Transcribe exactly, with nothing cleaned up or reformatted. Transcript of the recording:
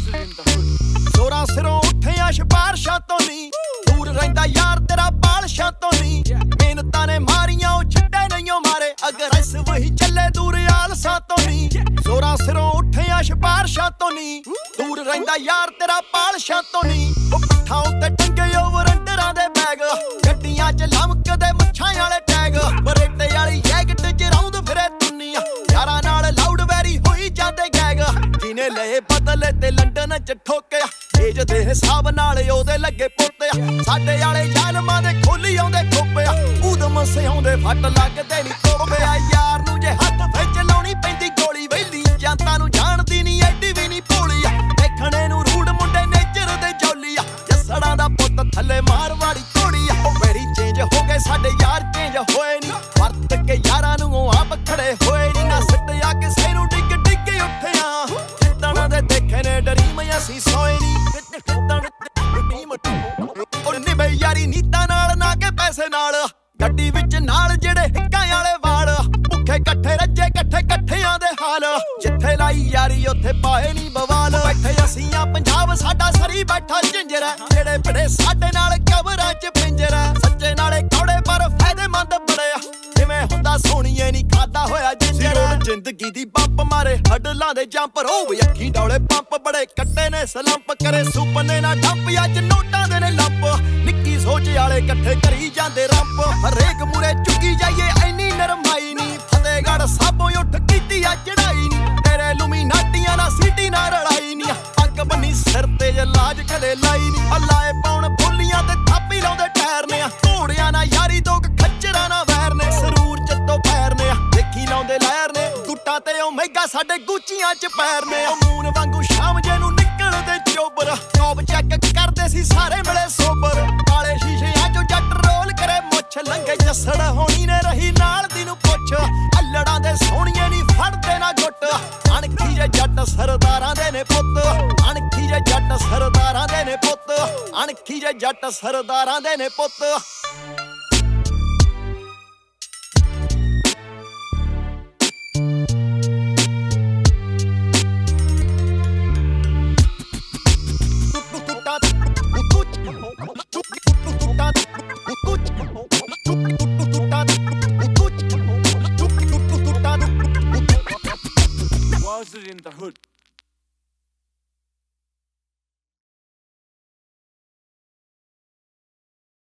ਜ਼ੋਰਾਂ ਸਿਰੋਂ ਉੱਠਿਆ ਸਿਫਾਰਸ਼ਾਂ ਤੋਂ ਨੀ ਦੂਰ ਰਹਿੰਦਾ ਯਾਰ ਤੇਰਾ ਬਾਲਸ਼ਾਂ ਤੋਂ ਨੀ ਮਿਹਨਤਾਂ ਨੇ ਮਾਰੀਆਂ ਉਹ ਛੱਡੇ ਨਹੀਂਓ ਮਾਰੇ ਅਗਰ ਇਸ ਵਹੀ ਚੱਲੇ ਦੂਰ ਆਲਸਾਂ ਤੋਂ ਨੀ ਜ਼ੋਰਾਂ ਸਿਰੋਂ ਉੱਠਿਆ ਸਿਫਾਰਸ਼ਾਂ ਤੋਂ ਨੀ ਦੂਰ ਰਹਿੰਦਾ ਯਾਰ ਤੇਰਾ ਬਾਲਸ਼ਾਂ ਤੋਂ ਨੀ ਉਹ ਪੱਠਾਂ ਉੱਤੇ ਟੰਗੇ ਓਵਰ ਅੰਡਰਾਂ ਦੇ ਬੈਗ ਗੱਡੀਆਂ 'ਚ ਲਮਕਦੇ ਮੁੱਛਾਂ ਵਾਲੇ ਟੈਗ ਬਰੇਟੇ ਵਾਲੀ ਜੈਕਟ 'ਚ ਰੌਂਦ ਫਿਰੇ ਦੁਨੀਆ ਯਾਰਾਂ ਨਾਲ ਲਾਊਡ ਵੈਰੀ ਹੋਈ ਜਾਂਦੇ ਗੈਗ ਜਿਹਨੇ ਲਏ ਬਦਲੇ ਤੇ ਲੰਡਨ 'ਚ ਠੋਕਿਆ ਏਜ ਦੇ ਹਿਸਾਬ ਨਾਲ ਉਹਦੇ ਲੱਗੇ ਪੁੱਤਿਆ ਸਾਡੇ ਵਾਲੇ ਜ਼ਾਲਮਾਂ ਦੇ ਖੋਲੀ ਆਉਂਦੇ ਖੋਪਿਆ ਉਦਮ ਸਿਆਉਂਦੇ ਫੱਟ ਲੱਗਦੇ ਨੀ ਤੋਬਿਆ ਯਾਰ ਨੂੰ ਜੇ ਹੱਥ ਵਿੱਚ ਲਾਉਣੀ ਪੈਂਦੀ ਗੋਲੀ ਵੈਲੀ ਜਨਤਾ ਨੂੰ ਜਾਣਦੀ ਨੀ ਐਡੀ ਵੀ ਨੀ ਭੋਲੀ ਆ ਦੇਖਣੇ ਨੂੰ ਰੂੜ ਮੁੰਡੇ ਨੇਚਰ ਦੇ ਜੌਲੀ ਆ ਜੱਸੜਾਂ ਦਾ ਪੁੱਤ ਥੱਲੇ ਮਾਰਵਾੜੀ ਘੋੜੀ ਆ ਵੈਰੀ ਚੇਂਜ ਹੋ ਗਏ ਸਾਡੇ ਯਾਰ ਚੇਂਜ ਹੋਏ ਨੀ ਵਰਤ ਕੇ ਯਾਰਾਂ ਨੂੰ ਆਪ ਖੜੇ ਹੋਏ ਨੀ ਨਾ ਸਿੱਟਿਆ ਕਿਸੇ ਨੂੰ ਡਿੱਗ ਡਿੱਗ ਉੱਠਿਆ ਜਿੱਦਣ ਦੇ ਦੇਖੇ ਨੇ ਡਰੀਮ ਅਸੀਂ ਸੋਏ ਨੀ ਉਹ ਨਿਭੇ ਯਾਰੀ ਨੀਤਾਂ ਨਾਲ ਨਾ ਕੇ ਪੈਸੇ ਨਾਲ ਗੱਡੀ ਵਿੱਚ ਨਾਲ ਜਿਹੜੇ ਹਿੱਕਾਂ ਵਾਲੇ ਵਾਲ ਭੁੱਖੇ ਇਕੱਠੇ ਰੱਜੇ ਇਕੱਠੇ ਇਕੱਠਿਆਂ ਦੇ ਹਾਲ ਜਿੱਥੇ ਲਾਈ ਯਾਰੀ ਉੱਥੇ ਪਾਏ ਨੀ ਬਵਾਲ ਬੈਠੇ ਅਸੀਂ ਆ ਪੰਜਾਬ ਸਾਡਾ ਸਰੀ ਬੈਠਾ ਝਿੰਜਰਾ ਜਿਹੜੇ ਬੜੇ ਸਾਡੇ ਨਾਲ ਕਬਰਾਂ 'ਚ ਪਿੰਜਰਾ ਸੱਚੇ ਨਾਲੇ ਕੌੜੇ ਪਰ ਫਾਇਦੇਮੰਦ ਬੜੇ ਆ ਜਿਵੇਂ ਹੁੰਦਾ ਸੋਣੀਏ ਨੀ ਖਾਦਾ ਹੋਇਆ ਜਿੰਜਰਾ ਜ਼ਿੰਦਗੀ ਦੀ ਬੰਪ ਮਾਰੇ ਹੱਡਲਾਂ ਦੇ ਜੰਪ ਰੋ ਅੱਖੀ ਡੌਲੇ ਪੰਪ ਬੜੇ ਕੱਟੇ ਨੇ ਸਲੰਪ ਕਰੇ ਸੁਪਨੇ ਨਾ ਡੰਪ ਅੱਜ ਨੋਟਾਂ ਦੇ ਨੇ ਲੱਪ ਨਿੱਕੀ ਸੋਚ ਵਾਲੇ ਇਕੱਠੇ ਕਰੀ ਜਾਂਦੇ ਰੰਪ ਹਰੇਕ ਮੂਰੇ ਚੁੱਕੀ ਜਾਈਏ ਐਨੀ ਨਰਮਾਈ ਨੀ ਫਤਿਹਗੜ੍ਹ ਸਾਬੋਂ ਉੱਠ ਕੀਤੀ ਆ ਚੜਾਈ ਨੀ ਤੇਰੇ ਲੂਮੀ ਨਾਟੀਆਂ ਨਾਲ ਸੀਟੀ ਨਾਲ ਰਲਾਈ ਨੀ ਅੱਗ ਬੰਨੀ ਸਿਰ ਤੇ ਜੇ ਲਾਜ ਕਦੇ ਲਾਈ ਨੀ ਅੱਲਾਏ ਪਾਉਣ ਬੋਲੀਆਂ ਤੇ ਥਾਪੀ ਲਾਉਂਦੇ ਟਾਇਰ ਨੇ ਘੋੜਿਆਂ ਨਾਲ ਯਾਰੀ ਦੋ ਖੱਚਰਾਂ ਨਾਲ ਵੈਰ ਨੇ ਸਰੂਰ ਚੱਤੋਂ ਪੈਰ ਨੇ ਦੇਖੀ ਲਾਉਂਦੇ ਲਹਿਰ ਨੇ ਗੁੱਟਾਂ ਤੇ ਉਹ ਮਹਿੰਗਾ ਸਾਡੇ ਗੁੱਚੀਆਂ 'ਚ ਪੈਰ ਨੇ ਮੂਨ ਵਾਂਗੂ ਸ਼ਾਮ ਜੇ ਨੂੰ ਨਿਕਲਦੇ ਚੋਬਰ ਟੌਪ ਚੈੱਕ ਕਰਦੇ ਸੀ ਸਾਰੇ ਮਿਲੇ ਸੋਬਰ ਕਾਲੇ ਸ਼ੀਸ਼ਿਆਂ 'ਚੋਂ ਜੱਟ ਰੋਲ ਕਰੇ ਮੁੱਛ ਲੰਘੇ ਜੱਸੜ ਹੋਣੀ ਨੇ ਰਹੀ ਨਾਲ ਦੀ ਨੂੰ ਪੁੱਛ ਅੱਲੜਾਂ ਦੇ ਸੋਹਣੀਏ ਨੀ ਫੜਦੇ ਨਾ ਗੁੱਟ ਅਣਖੀ ਜੇ ਜੱਟ ਸਰਦਾਰਾਂ ਦੇ ਨੇ ਪੁੱਤ ਅਣਖੀ ਜੇ ਜੱਟ ਸਰਦਾਰਾਂ ਦੇ ਨੇ ਪੁੱਤ ਅਣਖੀ ਜੇ ਜੱਟ ਸਰਦਾਰਾਂ ਦੇ ਨੇ ਪੁੱਤ Was it in the hood?